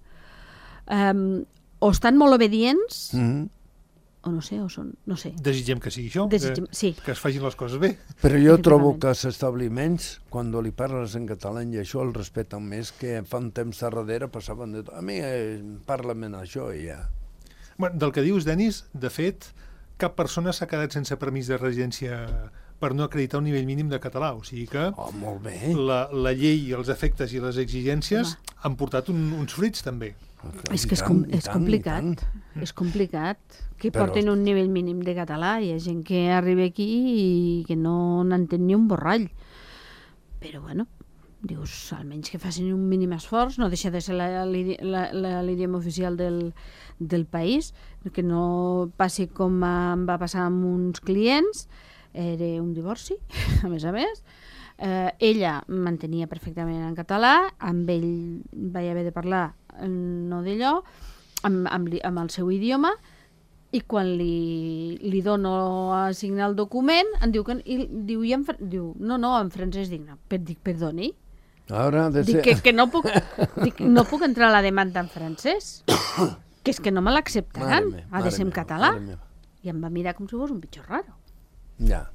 o estan molt obedients, o no sé, o són... No sé. Desitgem que sigui això, sí. que es facin les coses bé. Però jo trobo que als establiments, quan li parles en català i això, el respecten més, que fa un temps darrere passaven de tot. A mi parla'm en això i ja. Bueno, del que dius, Denis, de fet, cap persona s'ha quedat sense permís de residència per no acreditar un nivell mínim de català. O sigui que molt bé. La llei, els efectes i les exigències han portat uns fruits, també. És que és complicat. És complicat que portin un nivell mínim de català. Hi ha gent que arriba aquí i que no n'entén ni un borrall. Però, bueno, dius, almenys que facin un mínim esforç, no deixa de ser l'idioma oficial del país, que no passi com em va passar amb uns clients, era un divorci, a més. Ella mantenia perfectament en català, amb ell vaig haver de parlar no d'allò, amb el seu idioma, i quan li dono a signar el document, em diu, no, en francès. Dic, perdoni? Dic que no puc entrar a la demanda en francès, que és que no me l'acceptaran, ha de ser en català. I em va mirar com si fos un bitxo raro. Ja.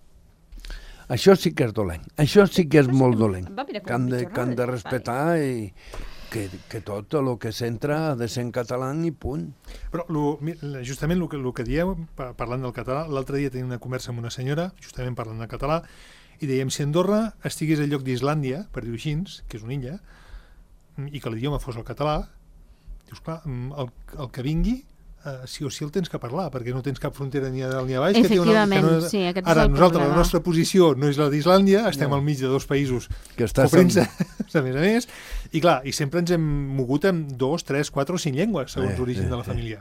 Això sí que és dolent. Això sí que és molt dolent. Que han de respectar i que tot el que s'entra ha de ser en català i punt. Però justament el que dieu, parlant del català, l'altre dia tenia una conversa amb una senyora, justament parlant del català, i dèiem, si Andorra estigués al lloc d'Islàndia, per dir-ho així, que és una illa, i que l'idioma fos el català, dius, clar, el que vingui, sí o sí el tens que parlar, perquè no tens cap frontera ni a dalt ni a baix. Efectivament, sí, aquest és el problema. Ara, nosaltres, la nostra posició no és la d'Islàndia, estem al mig de 2 països cobrint-se, a més, i clar, i sempre ens hem mogut amb 2, 3, 4 o 5 llengües, segons l'origen de la família.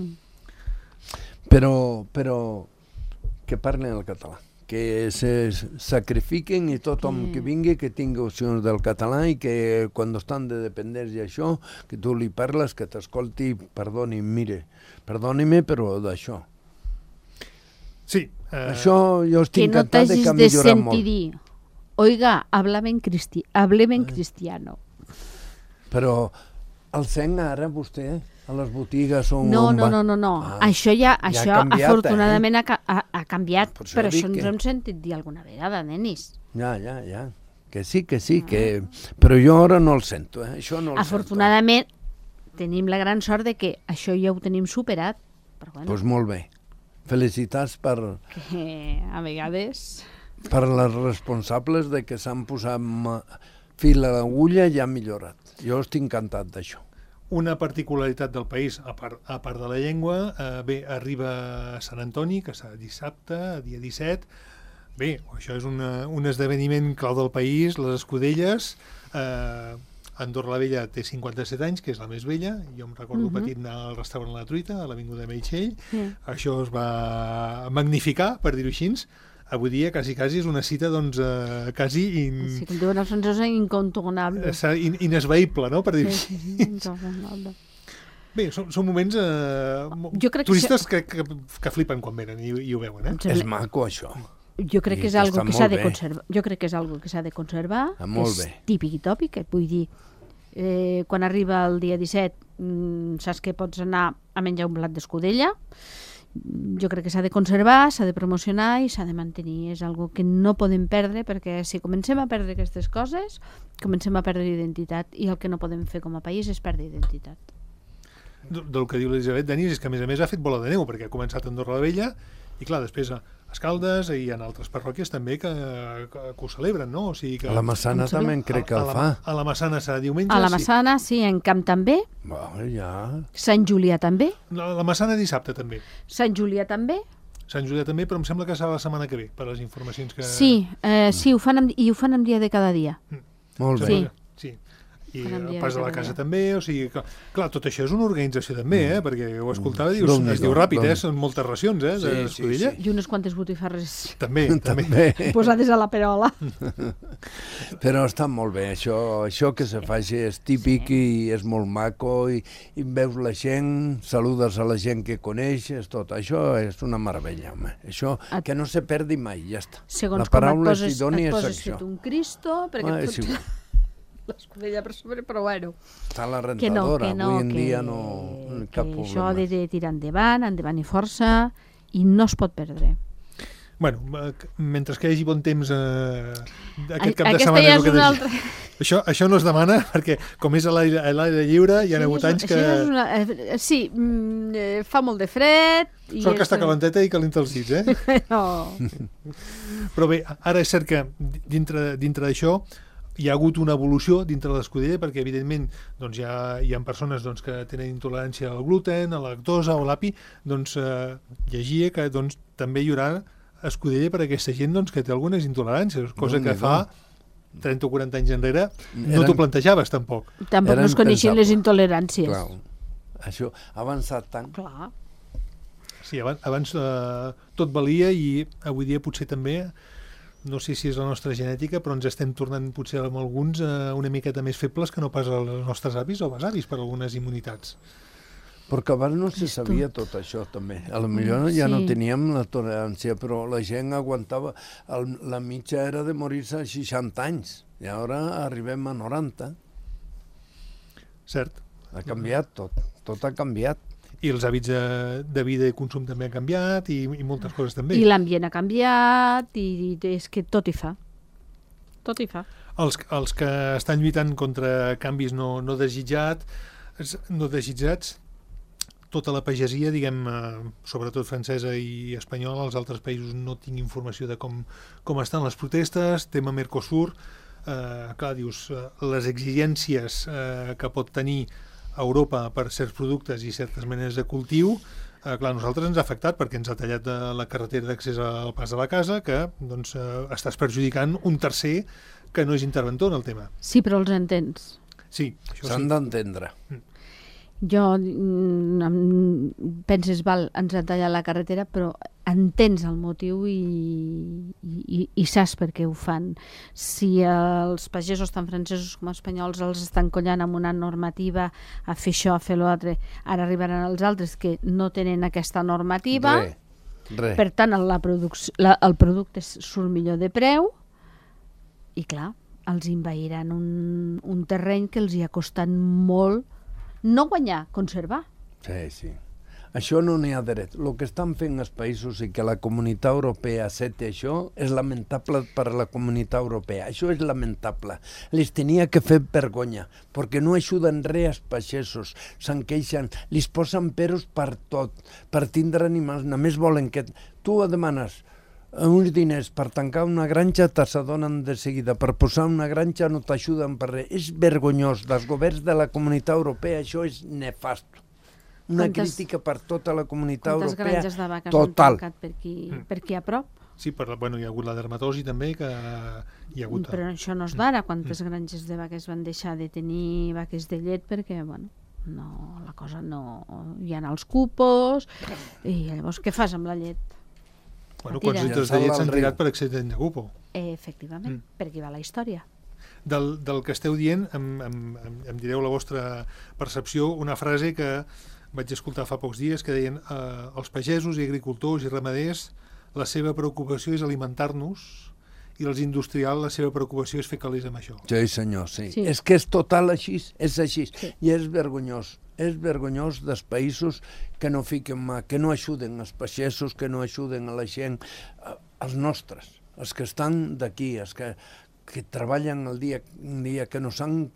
Però que parlen el català, que se sacrifiquen i tothom que vingui que tingui opcions del català i que quan estan de dependents i això, que tu li parles, que t'escolti, perdoni-me, però d'això. Sí. Això jo estic encantat de que ha millorat molt. Que no t'hagis de sentir dir, oiga, hablem en cristiano. Però el sent ara, vostè, a les botigues on No. Ah, això ha canviat, afortunadament ha canviat, Per això però dic això ens que- hem sentit dir alguna vegada, nenis. Ja. Que sí, però jo ara no el sento, això no el Afortunadament tenim la gran sort de que això ja ho tenim superat. Però bueno, Doncs molt bé. Felicitats per que a vegades... les responsables de que s'han posat fil a l'agulla i han millorat. Jo estic encantat d'això. Una particularitat del país, a part de la llengua, arriba a Sant Antoni, que serà dissabte, dia 17. Bé, això és un esdeveniment clau del país, les escudelles. Andorra la Vella té 57 anys, que és la més vella. Jo em recordo petit anar al restaurant La Truita, a l'Avinguda Meritxell. Això es va magnificar, per dir-ho així. Avui dia quasi és una cita, doncs, quasi Sí, com diuen els francesos, incontournable. inesvaïble, no?, per dir-ho així. Incontournable. Bé, són moments turistes que flipen quan venen i ho veuen, És maco, això. Jo crec que és algo que s'ha de conservar. Jo crec que és algo que s'ha de conservar, que és típic i tòpic, vull dir, quan arriba el dia 17 saps que pots anar a menjar un plat d'escudella. Jo crec que s'ha de conservar, s'ha de promocionar i s'ha de mantenir. És algo que no podem perdre, perquè si comencem a perdre aquestes coses, comencem a perdre identitat, i el que no podem fer com a país és perdre identitat. Del que diu l'Elisabet, Denis, és que a més ha fet bola de neu, perquè ha començat a Andorra la Vella i clar, després a Escaldes i en altres parròquies també que ho celebren, no? O sigui que... A la Massana també crec que el fa. A la Massana serà diumenge. A la Massana, sí, en Camp també. Ja. Sant Julià també. La Massana dissabte també. Sant Julià també. Sant Julià també, però em sembla que serà la setmana que ve, per les informacions que... Sí, ho fan amb dia de cada dia. Molt bé. Sí. i Per el enviar pas de la cada casa dia. també, o sigui, clar, tot això és una organització també, perquè ho escoltava, dius, Déu-n'hi-do, es diu ràpid, Déu-n'hi-do. són moltes racions, d'escudella. I unes quantes botifarres També. posades a la perola. Però està molt bé, això que se faci és típic i és molt maco i veus la gent, saludes a la gent que coneixes, tot. Això és una meravella, home. Això que no se perdi mai, ja està. Segons la com paraula et idònia és poses això. fet un Cristo, perquè Ah, et és fots igual. l'escudella per sobre, però bueno. Està la Que no, rentadora, que no, avui en que, dia no cap que això ha problema. de tirar endavant i força, i no es pot perdre. Bueno, mentre que hi hagi bon temps aquest cap de Aquesta setmana... ja és el és que una desitjo. altra... Això no es demana, perquè com és a l'aire lliure, hi ha hagut anys que... Sí, fa molt de fred... I Sort que està calenteta i calenta els dits, No. Però bé, ara és cert que dintre d'això hi ha hagut una evolució dintre de l'escudella, perquè evidentment doncs, hi ha persones doncs, que tenen intolerància al gluten, a la lactosa o a l'api, doncs llegia que doncs, també hi haurà escudella per a aquesta gent doncs, que té algunes intoleràncies, cosa que fa 30 o 40 anys enrere no t'ho plantejaves tampoc. Tampoc no es coneixien les intoleràncies. Clar, això ha avançat tant. Clar. Sí, abans tot valia i avui dia potser també, no sé si és la nostra genètica, però ens estem tornant potser amb alguns una miqueta més febles que no pas els nostres avis o besavis per algunes immunitats. Perquè abans no se sabia tot això, també. A lo millor ja no teníem la tolerància, però la gent aguantava... La mitja era de morir-se a 60 anys, i ara arribem a 90. Cert. Ha canviat tot, tot ha canviat. I els hàbits de vida i consum també han canviat i moltes coses també. I l'ambient ha canviat i és que tot hi fa. Tot hi fa. Els que estan lluitant contra canvis no desitjats, tota la pagesia, diguem, sobretot francesa i espanyola, als altres països no tinc informació de com estan les protestes, tema Mercosur, clar, dius, les exigències que pot tenir Europa per certs productes i certes maneres de cultiu, clar, a nosaltres ens ha afectat perquè ens ha tallat la carretera d'accés al pas de la casa, que doncs, estàs perjudicant un tercer que no és interventor en el tema. Sí, però els entens. Sí, això sí. S'han d'entendre. Jo penses, val, ens ha tallat la carretera, però entens el motiu i saps per què ho fan. Si els pagesos tant francesos com espanyols els estan collant amb una normativa a fer això, a fer l'altre, ara arribaran els altres que no tenen aquesta normativa, per tant el producte surt millor de preu i clar, els envairan un terreny que els hi ha costat molt no guanyar, conservar. Sí, sí. Això no n'hi ha dret. El que estan fent els països i que la Comunitat Europea accepti això és lamentable per a la Comunitat Europea. Això és lamentable. Les tenia que fer vergonya, perquè no ajuden res als pagesos. Se'n queixen, li posen peros per tot, per tindre animals. Només volen que tu demanes uns diners per tancar una granja, s'adonen de seguida. Per posar una granja no t'ajuden per res. És vergonyós. Dels governs de la Comunitat Europea això és nefast. Una crítica per tota la Comunitat Europea. Quantes granges de vaques han tancat per aquí a prop? Sí, hi ha hagut la dermatosi també, que hi ha hagut... Però això no és d'ara. Quantes granges de vaques van deixar de tenir vaques de llet perquè, bueno, no, la cosa no... Hi ha els cupos i llavors què fas amb la llet? Bueno, quants litres de llet s'han tirat per accident de cupo? Efectivament, per aquí va la història. Del que esteu dient, em direu la vostra percepció, una frase que vaig escoltar fa pocs dies, que deien els pagesos i agricultors i ramaders, la seva preocupació és alimentar-nos i els industrials, la seva preocupació és fer calés amb això. Sí, senyor, sí. És que és total així, és així. I és vergonyós. És vergonyós dels països que no fiquen mà, que no ajuden els pagesos, que no ajuden a la gent, els nostres, els que estan d'aquí, els que treballen un dia que nos han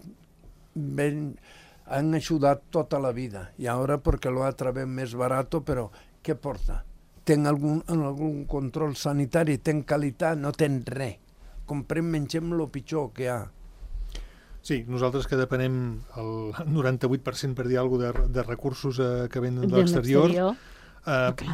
ajudat tota la vida. I ara perquè lo trobem més barat, però què porta? Ten algun control sanitari, ten qualitat, no ten res. Comprem, mengem el pitjor que hi ha. Sí, nosaltres que depenem el 98%, per dir alguna cosa, de recursos que venen de l'exterior,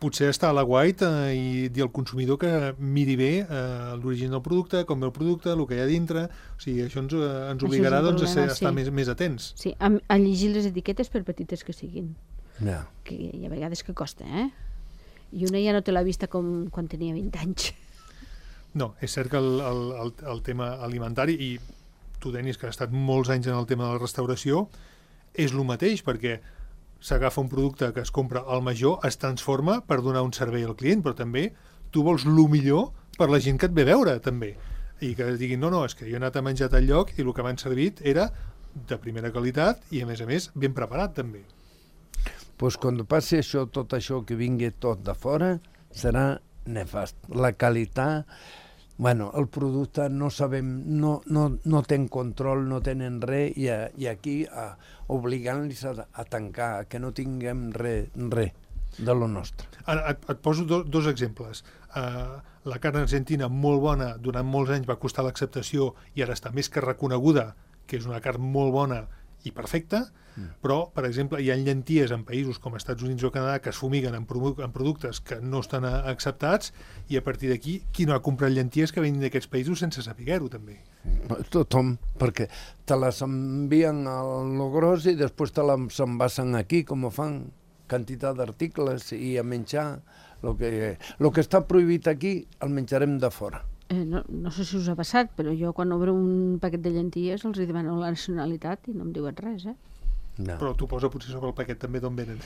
potser està a l'aguait i dir al consumidor que miri bé l'origen del producte, com ve el producte, el que hi ha dintre. O sigui, això ens obligarà doncs, a estar més atents. Sí, a llegir les etiquetes per petites que siguin. Ja. Que hi ha vegades que costa, I una ja no te l'ha vista com quan tenia 20 anys. No, és cert que el tema alimentari, i tu, Denis, que has estat molts anys en el tema de la restauració, és el mateix, perquè s'agafa un producte que es compra al major, es transforma per donar un servei al client, però també tu vols el millor per la gent que et ve a veure, també. I que es diguin, no, és que jo he anat a menjar a tal lloc i el que m'han servit era de primera qualitat i, a més, ben preparat, també. Pues quan passi això, tot això que vingui tot de fora, serà nefast. La qualitat... Bueno, el producte no sabem, no ten control, no tenen res, i aquí obligant-los a tancar, que no tinguem res de lo nostre. Ara, et poso dos exemples. La carn argentina, molt bona, durant molts anys va costar l'acceptació i ara està més que reconeguda, que és una carn molt bona i perfecta, però, per exemple, hi ha llenties en països com Estats Units o Canadà que es fumiguen en productes que no estan acceptats, i a partir d'aquí, qui no ha comprat llenties que venen d'aquests països sense saber-ho, també? Tothom, perquè te les envien a lo gros i després te les envasen aquí, com fan quantitat d'articles, i a menjar. Lo que està prohibit aquí, el menjarem de fora. No sé si us ha passat, però jo quan obro un paquet de llenties els demano la nacionalitat i no em diuen res, No. Però tu posa potser sobre el paquet també d'on venen.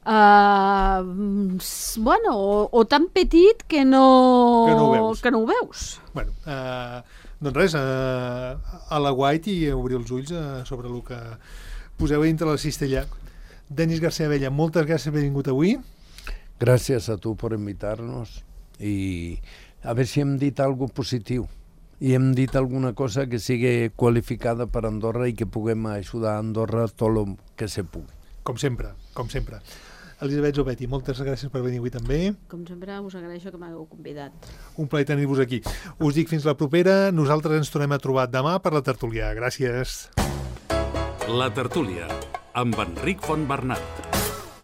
Bueno, o tan petit que no ho veus. Bueno, doncs res, a l'aguait i obrir els ulls sobre el que poseu dintre la cistella. Denis García Abella, moltes gràcies per haver vingut avui. Gràcies a tu per invitar-nos i a veure si hem dit alguna cosa positiu i hem dit alguna cosa que sigui qualificada per Andorra i que puguem ajudar a Andorra tot el que se pugui. Com sempre. Elisabet Zobetti, moltes gràcies per venir avui també. Com sempre, us agraeixo que m'hagueu convidat. Un plaer tenir-vos aquí. Us dic fins la propera. Nosaltres ens tornem a trobar demà per la tertúlia. Gràcies. La tertúlia, amb Enric Fontbernat.